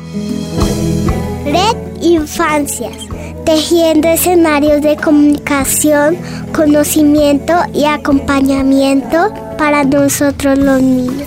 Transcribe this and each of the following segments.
Red Infancias, tejiendo escenarios de comunicación, conocimiento y acompañamiento para nosotros los niños.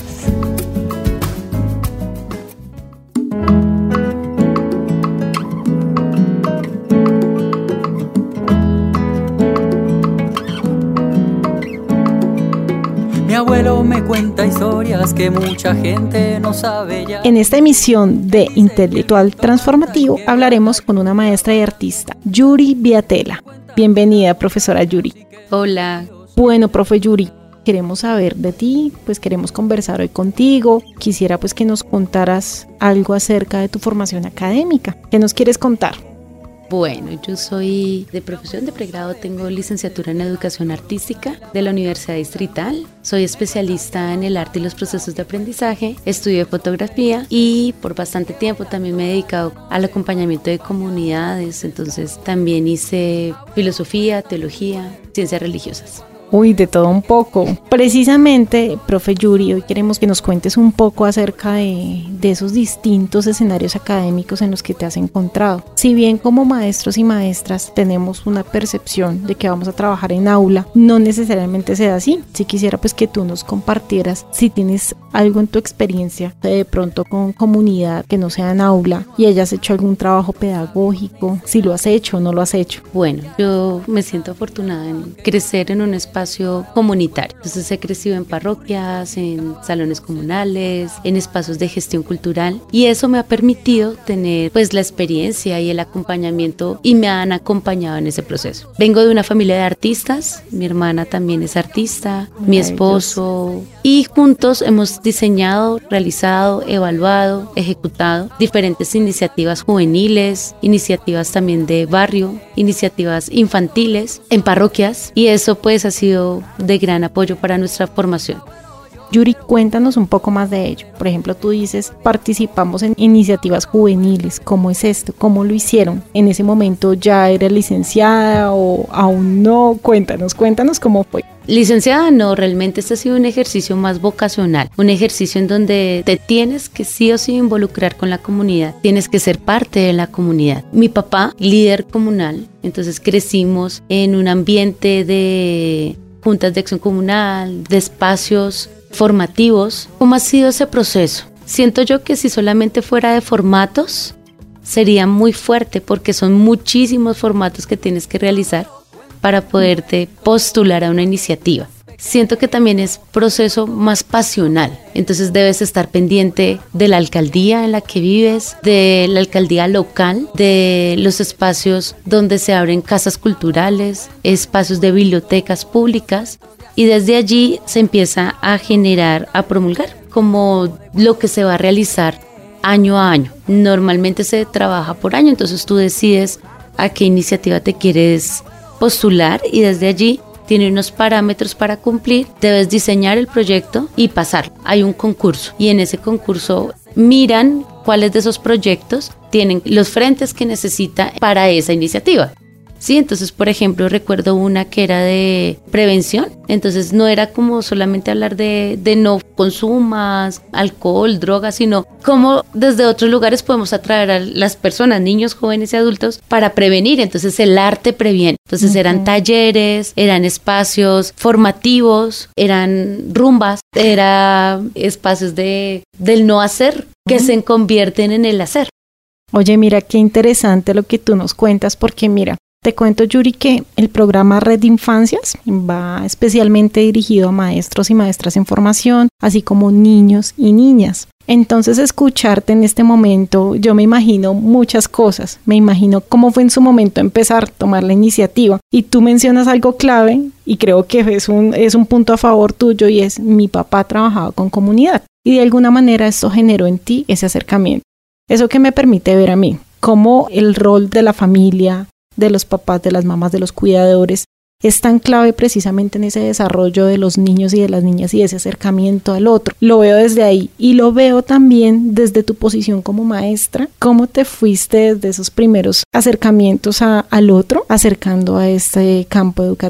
Mi abuelo me cuenta historias que mucha gente no sabe ya. En esta emisión de Intelectual Transformativo hablaremos con una maestra y artista, Yuri Viatela. Bienvenida, profesora Yuri. Hola. Bueno, profe Yuri, queremos saber de ti, pues queremos conversar hoy contigo. Quisiera pues que nos contaras algo acerca de tu formación académica. ¿Qué nos quieres contar? Bueno, yo soy de profesión de pregrado, tengo licenciatura en Educación Artística de la Universidad Distrital. Soy especialista en el arte y los procesos de aprendizaje, estudié fotografía y por bastante tiempo también me he dedicado al acompañamiento de comunidades, entonces también hice filosofía, teología, ciencias religiosas. Uy, de todo un poco. Precisamente, profe Yuri, hoy queremos que nos cuentes un poco acerca de esos distintos escenarios académicos en los que te has encontrado. Si bien como maestros y maestras tenemos una percepción de que vamos a trabajar en aula, no necesariamente sea así. Si quisiera pues que tú nos compartieras si tienes algo en tu experiencia de pronto con comunidad que no sea en aula y hayas hecho algún trabajo pedagógico, si lo has hecho o no lo has hecho. Bueno, yo me siento afortunada en crecer en un espacio comunitario. Entonces he crecido en parroquias, en salones comunales, en espacios de gestión cultural y eso me ha permitido tener pues la experiencia y el acompañamiento y me han acompañado en ese proceso. Vengo de una familia de artistas, mi hermana también es artista, mi esposo y juntos hemos diseñado, realizado, evaluado, ejecutado diferentes iniciativas juveniles, iniciativas también de barrio, iniciativas infantiles en parroquias y eso pues ha sido de gran apoyo para nuestra formación. Yuri, cuéntanos un poco más de ello. Por ejemplo, tú dices, participamos en iniciativas juveniles. ¿Cómo es esto? ¿Cómo lo hicieron? ¿En ese momento ya eres licenciada o aún no? Cuéntanos cómo fue. Licenciada no, realmente este ha sido un ejercicio más vocacional, un ejercicio en donde te tienes que sí o sí involucrar con la comunidad, tienes que ser parte de la comunidad. Mi papá, líder comunal, entonces crecimos en un ambiente de juntas de acción comunal, de espacios formativos. ¿Cómo ha sido ese proceso? Siento yo que si solamente fuera de formatos sería muy fuerte porque son muchísimos formatos que tienes que realizar para poderte postular a una iniciativa. Siento que también es proceso más pasional, entonces debes estar pendiente de la alcaldía en la que vives, de la alcaldía local, de los espacios donde se abren casas culturales, espacios de bibliotecas públicas y desde allí se empieza a generar, a promulgar como lo que se va a realizar año a año. Normalmente se trabaja por año, entonces tú decides a qué iniciativa te quieres postular y desde allí tiene unos parámetros para cumplir, debes diseñar el proyecto y pasar. Hay un concurso y en ese concurso miran cuáles de esos proyectos tienen los frentes que necesita para esa iniciativa. Sí, entonces, por ejemplo, recuerdo una que era de prevención, entonces no era como solamente hablar de no consumas alcohol, drogas, sino cómo desde otros lugares podemos atraer a las personas, niños, jóvenes y adultos para prevenir, entonces el arte previene. Entonces eran talleres, eran espacios formativos, eran rumbas, eran espacios del no hacer que se convierten en el hacer. Oye, mira qué interesante lo que tú nos cuentas porque mira, te cuento, Yuri, que el programa Red Infancias va especialmente dirigido a maestros y maestras en formación, así como niños y niñas. Entonces, escucharte en este momento, yo me imagino muchas cosas. Me imagino cómo fue en su momento empezar a tomar la iniciativa. Y tú mencionas algo clave, y creo que es un punto a favor tuyo, y es: mi papá trabajaba con comunidad. Y de alguna manera esto generó en ti ese acercamiento. Eso que me permite ver a mí, cómo el rol de la familia, de los papás, de las mamás, de los cuidadores, es tan clave precisamente en ese desarrollo de los niños y de las niñas y ese acercamiento al otro. Lo veo desde ahí y lo veo también desde tu posición como maestra. ¿Cómo te fuiste desde esos primeros acercamientos al otro, acercando a este campo educativo?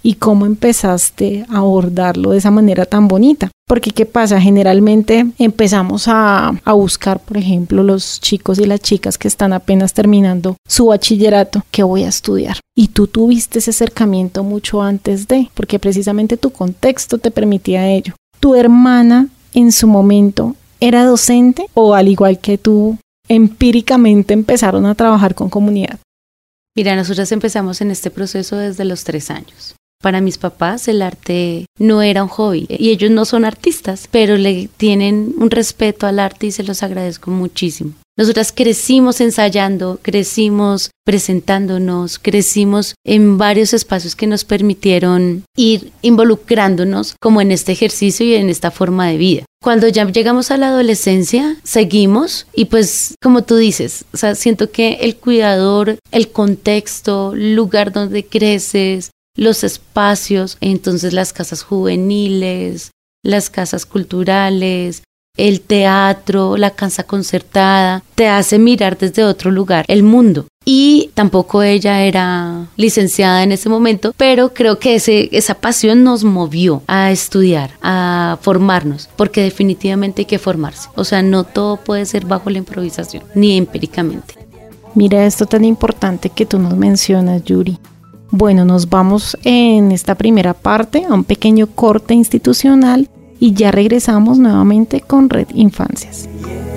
y cómo empezaste a abordarlo de esa manera tan bonita. Porque ¿qué pasa? Generalmente empezamos a buscar, por ejemplo, los chicos y las chicas que están apenas terminando su bachillerato, ¿qué voy a estudiar? Y tú tuviste ese acercamiento mucho antes de, porque precisamente tu contexto te permitía ello. ¿Tu hermana en su momento era docente o al igual que tú, empíricamente empezaron a trabajar con comunidad? Mira, nosotras empezamos en este proceso desde los 3 años. Para mis papás el arte no era un hobby y ellos no son artistas, pero le tienen un respeto al arte y se los agradezco muchísimo. Nosotras crecimos ensayando, crecimos presentándonos, crecimos en varios espacios que nos permitieron ir involucrándonos como en este ejercicio y en esta forma de vida. Cuando ya llegamos a la adolescencia, seguimos y pues como tú dices, o sea, siento que el cuidador, el contexto, el lugar donde creces, los espacios, entonces las casas juveniles, las casas culturales, el teatro, la casa concertada, te hace mirar desde otro lugar el mundo. Y tampoco ella era licenciada en ese momento, pero creo que esa pasión nos movió a estudiar, a formarnos, porque definitivamente hay que formarse. O sea, no todo puede ser bajo la improvisación, ni empíricamente. Mira esto tan importante que tú nos mencionas, Yuri. Bueno, nos vamos en esta primera parte a un pequeño corte institucional y ya regresamos nuevamente con Red Infancias.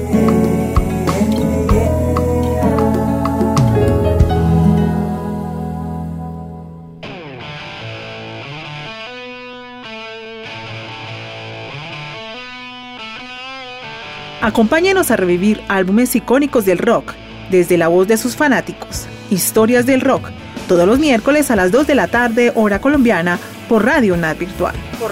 Acompáñenos a revivir álbumes icónicos del rock, desde la voz de sus fanáticos. Historias del rock, todos los miércoles a las 2 de la tarde, hora colombiana, por Radio UNAD Virtual.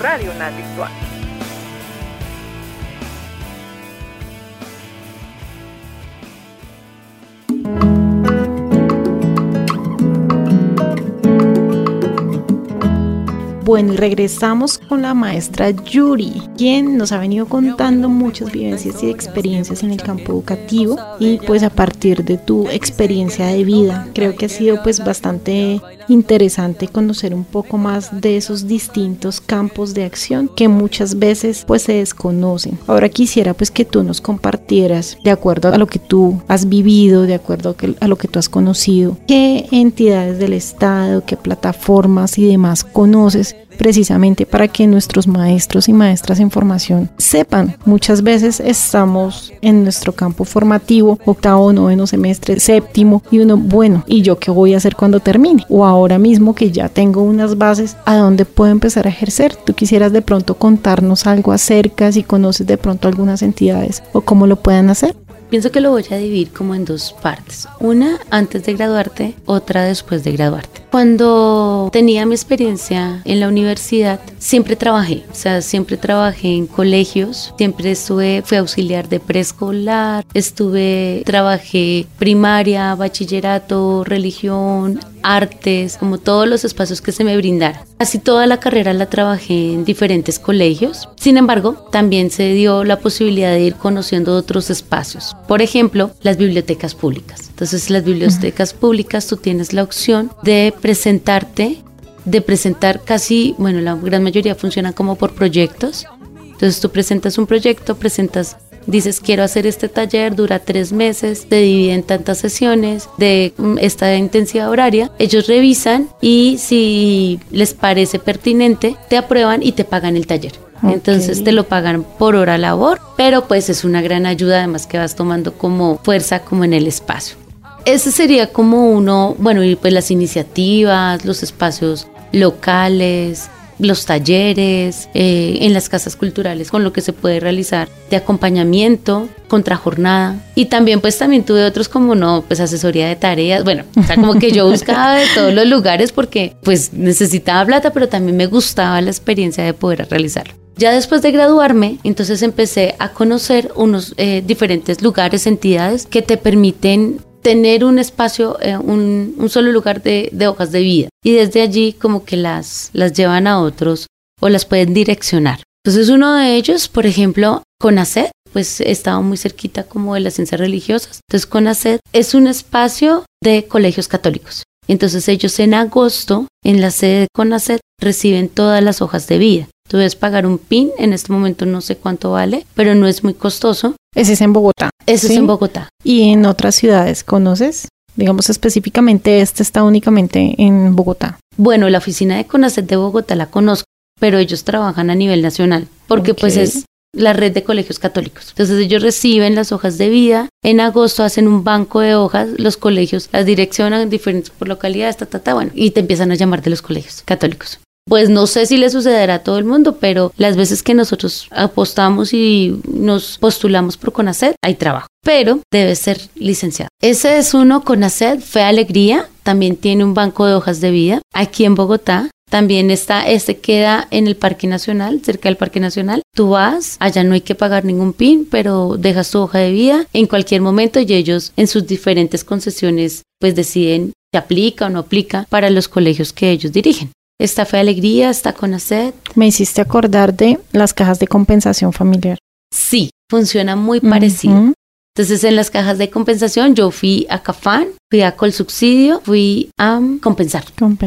Bueno, y regresamos con la maestra Yuri, quien nos ha venido contando muchas vivencias y experiencias en el campo educativo y pues a partir de tu experiencia de vida, creo que ha sido pues bastante interesante conocer un poco más de esos distintos campos de acción que muchas veces pues se desconocen. Ahora quisiera pues que tú nos compartieras, de acuerdo a lo que tú has vivido, de acuerdo a lo que tú has conocido, qué entidades del Estado, qué plataformas y demás conoces precisamente para que nuestros maestros y maestras en formación sepan. Muchas veces estamos en nuestro campo formativo, 8º, 9º semestre, 7º, y uno, bueno, ¿y yo qué voy a hacer cuando termine? O ahora mismo que ya tengo unas bases, ¿a dónde puedo empezar a ejercer? ¿Tú quisieras de pronto contarnos algo acerca, si conoces de pronto algunas entidades o cómo lo puedan hacer? Pienso que lo voy a dividir como en 2 partes. Una antes de graduarte, otra después de graduarte. Cuando tenía mi experiencia en la universidad, siempre trabajé. O sea, siempre trabajé en colegios. Siempre fui auxiliar de preescolar. Trabajé primaria, bachillerato, religión, artes, como todos los espacios que se me brindaran. Casi toda la carrera la trabajé en diferentes colegios. Sin embargo, también se dio la posibilidad de ir conociendo otros espacios. Por ejemplo, las bibliotecas públicas. Entonces, las bibliotecas públicas, tú tienes la opción de presentar casi, bueno, la gran mayoría funcionan como por proyectos. Entonces, tú presentas un proyecto, dices, quiero hacer este taller, dura 3 meses, te dividen tantas sesiones de esta intensidad horaria. Ellos revisan y si les parece pertinente, te aprueban y te pagan el taller. Okay. Entonces te lo pagan por hora labor, pero pues es una gran ayuda, además que vas tomando como fuerza como en el espacio. Ese sería como uno, bueno, y pues las iniciativas, los espacios locales, los talleres, en las casas culturales, con lo que se puede realizar de acompañamiento, contrajornada. Y también tuve otros como asesoría de tareas. Bueno, o sea, como que yo buscaba de todos los lugares porque pues necesitaba plata, pero también me gustaba la experiencia de poder realizarlo. Ya después de graduarme, entonces empecé a conocer unos diferentes lugares, entidades que te permiten tener un espacio, un solo lugar de hojas de vida. Y desde allí como que las llevan a otros o las pueden direccionar. Entonces uno de ellos, por ejemplo, CONACET, pues estaba muy cerquita como de las ciencias religiosas. Entonces CONACET es un espacio de colegios católicos. Entonces ellos en agosto, en la sede de CONACET, reciben todas las hojas de vida. Tú debes pagar un PIN, en este momento no sé cuánto vale, pero no es muy costoso. Ese es en Bogotá. Ese es en Bogotá. ¿Y en otras ciudades conoces? Digamos específicamente este está únicamente en Bogotá. Bueno, la oficina de CONACET de Bogotá la conozco, pero ellos trabajan a nivel nacional, porque pues es la red de colegios católicos. Entonces ellos reciben las hojas de vida, en agosto hacen un banco de hojas, los colegios las direccionan diferentes por localidades, bueno, y te empiezan a llamar de los colegios católicos. Pues no sé si le sucederá a todo el mundo, pero las veces que nosotros apostamos y nos postulamos por CONACET, hay trabajo, pero debe ser licenciado. Ese es uno, CONACET, Fe Alegría, también tiene un banco de hojas de vida aquí en Bogotá. También está, queda en el Parque Nacional, cerca del Parque Nacional. Tú vas, allá no hay que pagar ningún PIN, pero dejas tu hoja de vida en cualquier momento y ellos en sus diferentes concesiones pues deciden si aplica o no aplica para los colegios que ellos dirigen. Está Fe Alegría, está CONACET. Me hiciste acordar de las cajas de compensación familiar. Sí, funciona muy parecido. Entonces, en las cajas de compensación, yo fui a CAFAN, fui a Colsubsidio, fui a Compensar.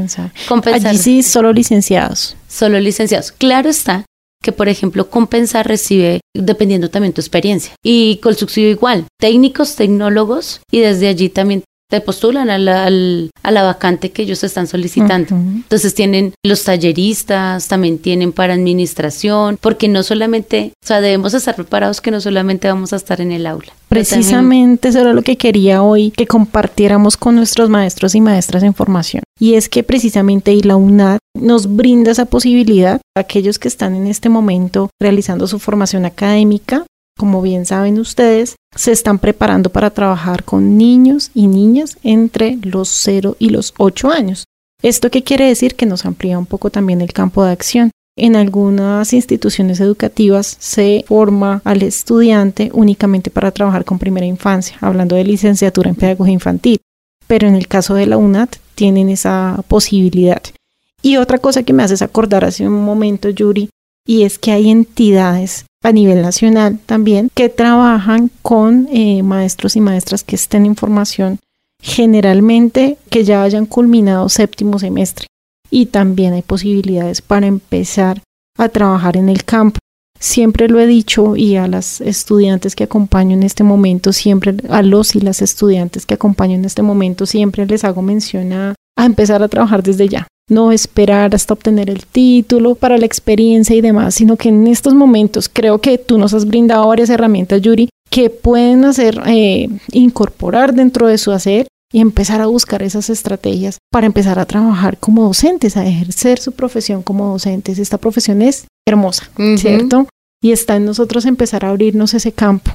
Allí sí, solo licenciados. Solo licenciados. Claro está que, por ejemplo, Compensar recibe, dependiendo también tu experiencia. Y Colsubsidio igual, técnicos, tecnólogos, y desde allí también te postulan a la vacante que ellos están solicitando. Entonces tienen los talleristas, también tienen para administración, porque no solamente, o sea, debemos estar preparados que no solamente vamos a estar en el aula. Precisamente eso era lo que quería hoy que compartiéramos con nuestros maestros y maestras en formación. Y es que precisamente la UNAD nos brinda esa posibilidad a aquellos que están en este momento realizando su formación académica. Como bien saben ustedes, se están preparando para trabajar con niños y niñas entre los 0 y los 8 años. ¿Esto qué quiere decir? Que nos amplía un poco también el campo de acción. En algunas instituciones educativas se forma al estudiante únicamente para trabajar con primera infancia, hablando de licenciatura en pedagogía infantil, pero en el caso de la UNAD tienen esa posibilidad. Y otra cosa que me haces acordar hace un momento, Yuri, y es que hay entidades a nivel nacional también que trabajan con maestros y maestras que estén en formación, generalmente que ya hayan culminado séptimo semestre, y también hay posibilidades para empezar a trabajar en el campo. Siempre lo he dicho y a las estudiantes que acompaño en este momento, siempre a los y las estudiantes que acompaño en este momento, siempre les hago mención a empezar a trabajar desde ya. No esperar hasta obtener el título para la experiencia y demás, sino que en estos momentos creo que tú nos has brindado varias herramientas, Yuri, que pueden hacer, incorporar dentro de su hacer y empezar a buscar esas estrategias para empezar a trabajar como docentes, a ejercer su profesión como docentes. Esta profesión es hermosa, ¿cierto? Y está en nosotros empezar a abrirnos ese campo.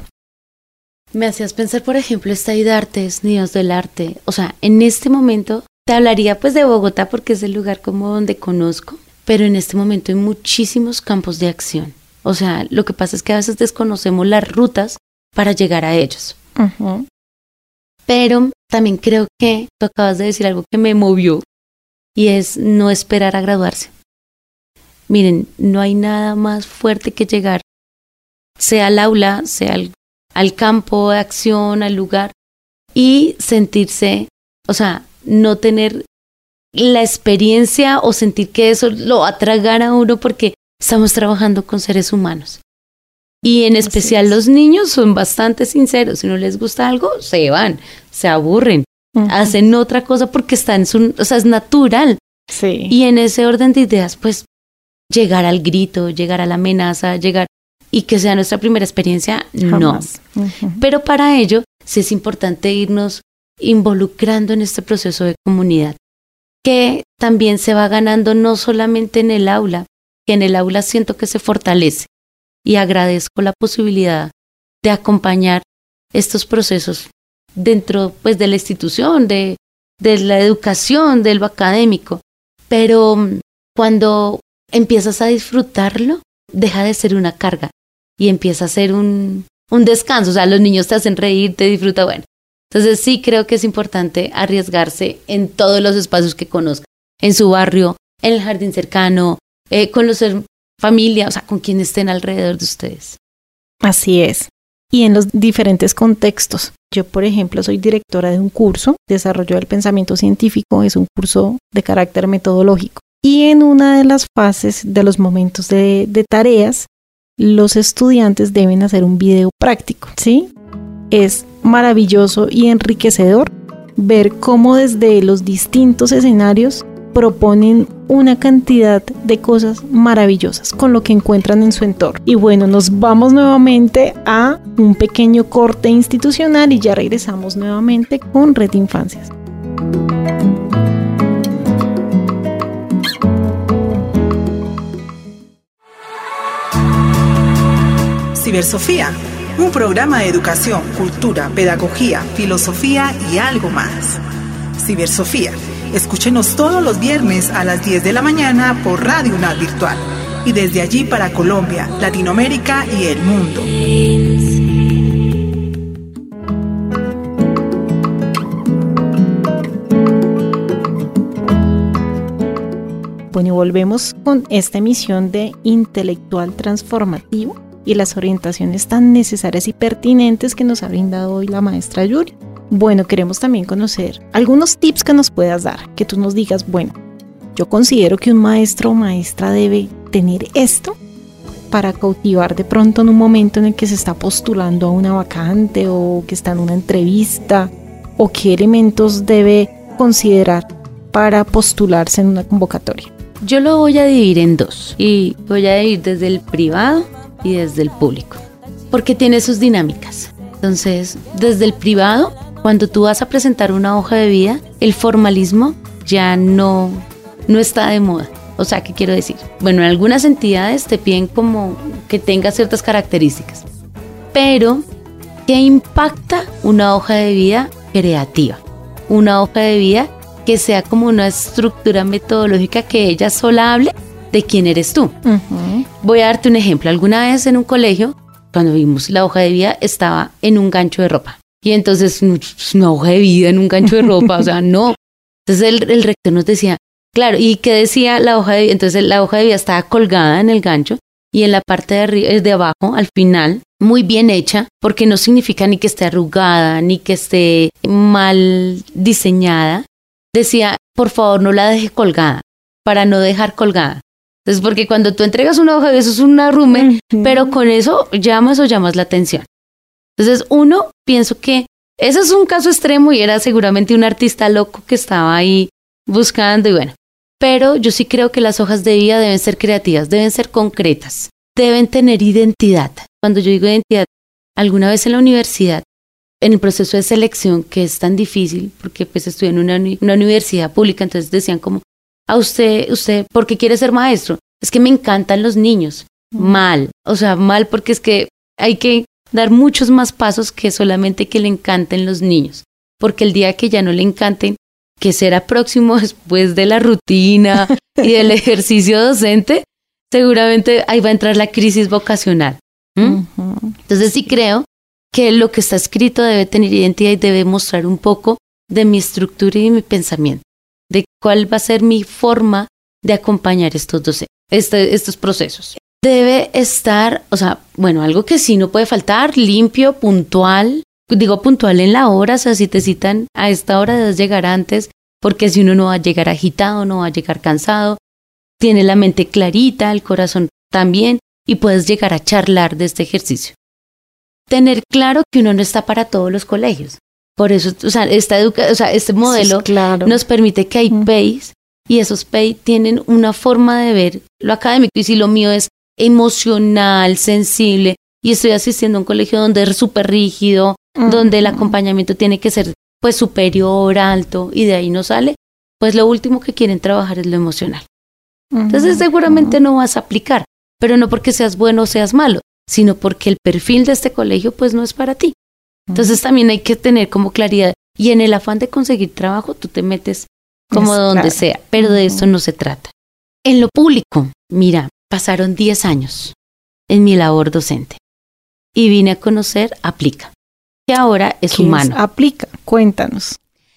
Me hacías pensar, por ejemplo, esta IDARTES, Nidos del Arte. O sea, en este momento te hablaría pues de Bogotá porque es el lugar como donde conozco, pero en este momento hay muchísimos campos de acción. O sea, lo que pasa es que a veces desconocemos las rutas para llegar a ellos. Pero también creo que tú acabas de decir algo que me movió y es no esperar a graduarse. Miren, no hay nada más fuerte que llegar, sea al aula, sea al campo de acción, al lugar, y sentirse, o sea, no tener la experiencia o sentir que eso lo atragara a uno porque estamos trabajando con seres humanos. Y en especial los niños son bastante sinceros. Si no les gusta algo, se van, se aburren, hacen otra cosa porque están o sea, es natural. Sí. Y en ese orden de ideas, pues, llegar al grito, llegar a la amenaza, y que sea nuestra primera experiencia, jamás. No. Pero para ello, sí es importante irnos involucrando en este proceso de comunidad, que también se va ganando no solamente en el aula, que en el aula siento que se fortalece y agradezco la posibilidad de acompañar estos procesos dentro pues de la institución, de la educación, de lo académico, pero cuando empiezas a disfrutarlo, deja de ser una carga y empieza a ser un descanso. O sea, los niños te hacen reír, te disfrutan, bueno. Entonces sí creo que es importante arriesgarse en todos los espacios que conozcan, en su barrio, en el jardín cercano, con los familia, o sea, con quien estén alrededor de ustedes. Así es. Y en los diferentes contextos. Yo, por ejemplo, soy directora de un curso, Desarrollo del Pensamiento Científico, es un curso de carácter metodológico. Y en una de las fases de los momentos de tareas, los estudiantes deben hacer un video práctico, ¿sí? Es maravilloso y enriquecedor ver cómo desde los distintos escenarios proponen una cantidad de cosas maravillosas con lo que encuentran en su entorno. Y bueno, nos vamos nuevamente a un pequeño corte institucional y ya regresamos nuevamente con Red Infancias. Cibersofía, un programa de educación, cultura, pedagogía, filosofía y algo más. Cibersofía, escúchenos todos los viernes a las 10 de la mañana por Radio UNAD Virtual y desde allí para Colombia, Latinoamérica y el mundo. Bueno, y volvemos con esta emisión de Intelectual Transformativo y las orientaciones tan necesarias y pertinentes que nos ha brindado hoy la maestra Yuri. Bueno, queremos también conocer algunos tips que nos puedas dar, que tú nos digas, bueno, yo considero que un maestro o maestra debe tener esto para cautivar de pronto en un momento en el que se está postulando a una vacante o que está en una entrevista, o qué elementos debe considerar para postularse en una convocatoria. Yo lo voy a dividir en dos y voy a dividir desde el privado y desde el público, porque tiene sus dinámicas. Entonces, desde el privado, cuando tú vas a presentar una hoja de vida, el formalismo ya no está de moda. O sea, ¿qué quiero decir? Bueno, en algunas entidades te piden como que tenga ciertas características, pero ¿qué impacta una hoja de vida creativa? Una hoja de vida que sea como una estructura metodológica que ella sola hable de quién eres tú. Uh-huh. Voy a darte un ejemplo. Alguna vez en un colegio, cuando vimos la hoja de vida, estaba en un gancho de ropa. Y entonces, una hoja de vida en un gancho de ropa, o sea, no. Entonces el rector nos decía, claro, ¿y qué decía la hoja de vida? Entonces la hoja de vida estaba colgada en el gancho y en la parte de arriba, de abajo, al final, muy bien hecha, porque no significa ni que esté arrugada, ni que esté mal diseñada. Decía, por favor, no la deje colgada, para no dejar colgada. Entonces, porque cuando tú entregas una hoja de vida, eso es un arrume, pero con eso llamas la atención. Entonces, pienso que ese es un caso extremo y era seguramente un artista loco que estaba ahí buscando y bueno. Pero yo sí creo que las hojas de vida deben ser creativas, deben ser concretas, deben tener identidad. Cuando yo digo identidad, alguna vez en la universidad, en el proceso de selección, que es tan difícil, porque pues estudié en una universidad pública, entonces decían como, a usted, ¿por qué quiere ser maestro? Es que me encantan los niños. Mal, o sea, mal porque es que hay que dar muchos más pasos que solamente que le encanten los niños, porque el día que ya no le encanten, que será próximo después de la rutina y del ejercicio docente, seguramente ahí va a entrar la crisis vocacional. Entonces sí creo que lo que está escrito debe tener identidad y debe mostrar un poco de mi estructura y de mi pensamiento, de cuál va a ser mi forma de acompañar estos procesos. Debe estar, o sea, bueno, algo que sí no puede faltar, limpio, puntual. Digo puntual en la hora, o sea, si te citan a esta hora debes llegar antes, porque si uno no va a llegar agitado, no va a llegar cansado, tiene la mente clarita, el corazón también, y puedes llegar a charlar de este ejercicio. Tener claro que uno no está para todos los colegios. Por eso, o sea, este modelo sí, claro, nos permite que hay PEIs, y esos PEI tienen una forma de ver lo académico, y si lo mío es emocional, sensible, y estoy asistiendo a un colegio donde es súper rígido, donde el acompañamiento tiene que ser pues superior, alto, y de ahí no sale, pues lo último que quieren trabajar es lo emocional. Entonces seguramente no vas a aplicar, pero no porque seas bueno o seas malo, sino porque el perfil de este colegio pues no es para ti. Entonces también hay que tener como claridad, y en el afán de conseguir trabajo tú te metes como donde sea, pero de esto no se trata. En lo público, mira, pasaron 10 años en mi labor docente y vine a conocer Aplica, que ahora es humano. Aplica, cuéntanos.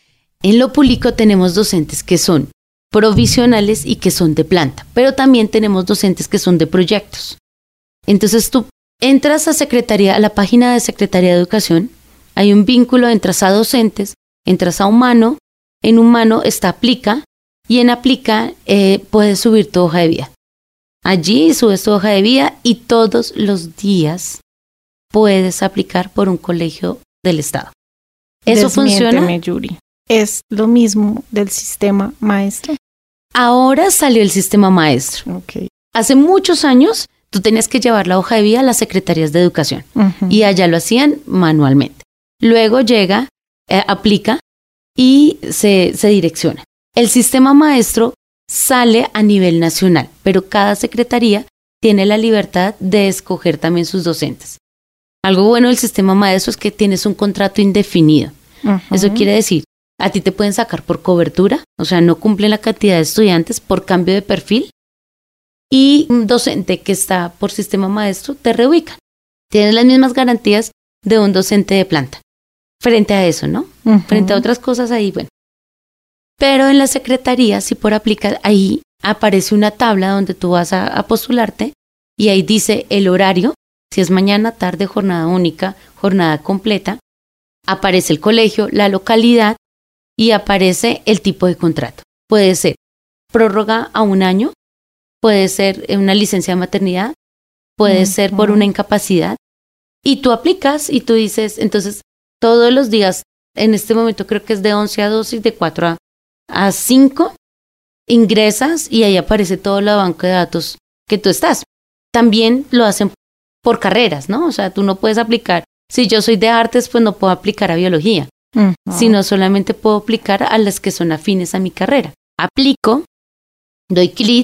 En lo público tenemos docentes que son provisionales y que son de planta, pero también tenemos docentes que son de proyectos. Entonces tú entras a la página de Secretaría de Educación, hay un vínculo, entras a docentes, entras a humano, en humano está Aplica, Y en Aplica puedes subir tu hoja de vida. Allí subes tu hoja de vida y todos los días puedes aplicar por un colegio del Estado. ¿Eso funciona? Yuri. ¿Es lo mismo del sistema maestro? Ahora salió el sistema maestro. Okay. Hace muchos años tú tenías que llevar la hoja de vida a las secretarías de educación y allá lo hacían manualmente. Luego llega, Aplica y se direcciona. El sistema maestro sale a nivel nacional, pero cada secretaría tiene la libertad de escoger también sus docentes. Algo bueno del sistema maestro es que tienes un contrato indefinido. Eso quiere decir, a ti te pueden sacar por cobertura, o sea, no cumplen la cantidad de estudiantes por cambio de perfil, y un docente que está por sistema maestro te reubican. Tienes las mismas garantías de un docente de planta. Frente a eso, ¿no? Frente a otras cosas ahí, bueno. Pero en la secretaría, si por Aplica, ahí aparece una tabla donde tú vas a postularte y ahí dice el horario, si es mañana, tarde, jornada única, jornada completa, aparece el colegio, la localidad y aparece el tipo de contrato. Puede ser prórroga a 1 año, puede ser una licencia de maternidad, puede ser por una incapacidad y tú aplicas y tú dices, entonces todos los días, en este momento creo que es de 11 a 12 y de 4 a 5, ingresas y ahí aparece todo el banco de datos que tú estás. También lo hacen por carreras, ¿no? O sea, tú no puedes aplicar, si yo soy de artes, pues no puedo aplicar a biología, sino solamente puedo aplicar a las que son afines a mi carrera. Aplico, doy clic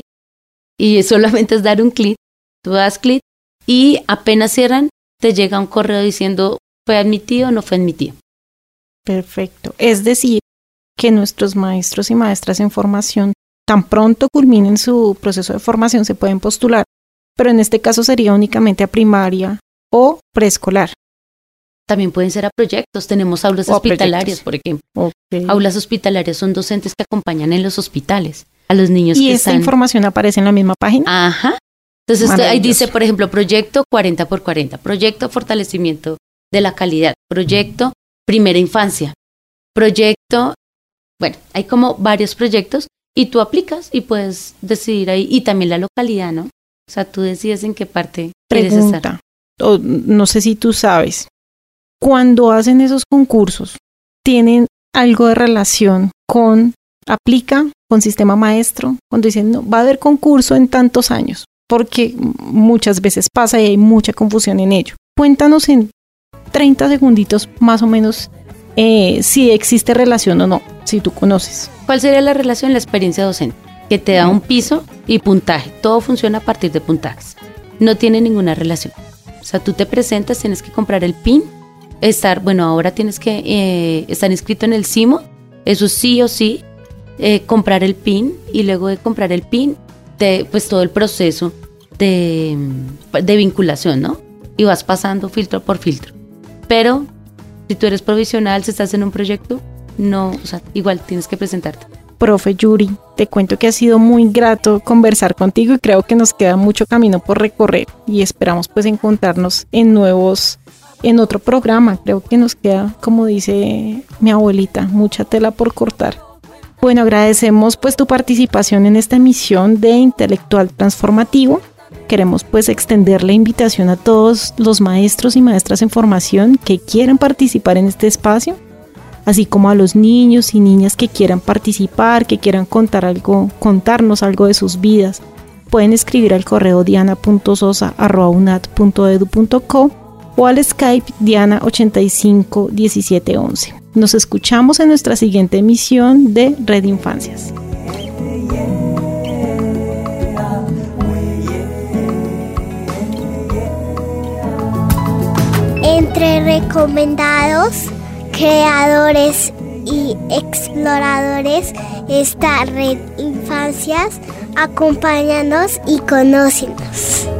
y solamente es dar un clic, tú das clic y apenas cierran, te llega un correo diciendo ¿fue admitido o no fue admitido? Perfecto. Es decir, que nuestros maestros y maestras en formación tan pronto culminen su proceso de formación se pueden postular, pero en este caso sería únicamente a primaria o preescolar. También pueden ser a proyectos. Tenemos aulas hospitalarias, por ejemplo. Okay. Aulas hospitalarias son docentes que acompañan en los hospitales a los niños que esta información aparece en la misma página. Ajá. Entonces ahí dice, por ejemplo, proyecto 40x40, proyecto fortalecimiento de la calidad, proyecto primera infancia, proyecto, bueno, hay como varios proyectos y tú aplicas y puedes decidir ahí, y también la localidad, ¿no? O sea, tú decides en qué parte quieres estar. No sé si tú sabes, cuando hacen esos concursos, ¿tienen algo de relación con Aplica, con sistema maestro? Cuando dicen, no, va a haber concurso en tantos años, porque muchas veces pasa y hay mucha confusión en ello. Cuéntanos en 30 segunditos más o menos si existe relación o no, si tú conoces. ¿Cuál sería la relación? La experiencia docente, que te da un piso y puntaje. Todo funciona a partir de puntajes. No tiene ninguna relación. O sea, tú te presentas, tienes que comprar el PIN, ahora tienes que estar inscrito en el CIMO, eso sí o sí, comprar el PIN, y luego de comprar el PIN, pues todo el proceso de vinculación, ¿no? Y vas pasando filtro por filtro. Pero si tú eres provisional, si estás en un proyecto, no, o sea, igual tienes que presentarte. Profe Yuri, te cuento que ha sido muy grato conversar contigo y creo que nos queda mucho camino por recorrer y esperamos pues encontrarnos en otro programa. Creo que nos queda, como dice mi abuelita, mucha tela por cortar. Bueno, agradecemos pues tu participación en esta emisión de Intelectual Transformativo. Queremos pues extender la invitación a todos los maestros y maestras en formación que quieran participar en este espacio, así como a los niños y niñas que quieran participar, que quieran contarnos algo de sus vidas. Pueden escribir al correo diana.sosa@unat.edu.co o al Skype diana851711. Nos escuchamos en nuestra siguiente emisión de Red Infancias. Entre recomendados, creadores y exploradores está Red Infancias. Acompáñanos y conócenos.